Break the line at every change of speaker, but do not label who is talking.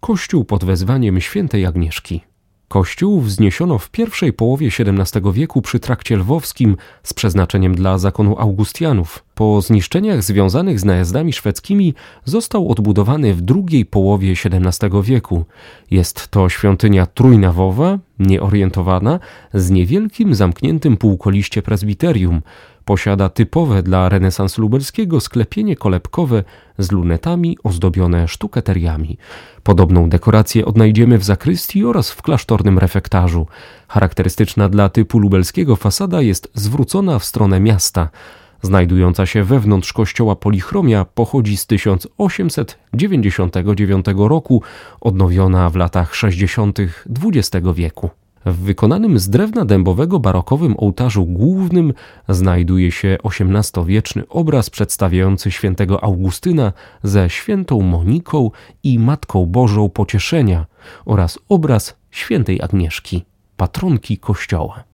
Kościół pod wezwaniem świętej Agnieszki. Kościół wzniesiono w pierwszej połowie XVII wieku przy trakcie lwowskim z przeznaczeniem dla zakonu Augustianów. Po zniszczeniach związanych z najazdami szwedzkimi został odbudowany w drugiej połowie XVII wieku. Jest to świątynia trójnawowa, nieorientowana, z niewielkim zamkniętym półkoliście prezbiterium. Posiada typowe dla renesansu lubelskiego sklepienie kolebkowe z lunetami ozdobione sztuketeriami. Podobną dekorację odnajdziemy w zakrystii oraz w klasztornym refektarzu. Charakterystyczna dla typu lubelskiego fasada jest zwrócona w stronę miasta. Znajdująca się wewnątrz kościoła polichromia pochodzi z 1899 roku, odnowiona w latach 60. XX wieku. W wykonanym z drewna dębowego barokowym ołtarzu głównym znajduje się XVIII-wieczny obraz przedstawiający świętego Augustyna ze świętą Moniką i Matką Bożą Pocieszenia oraz obraz świętej Agnieszki, patronki Kościoła.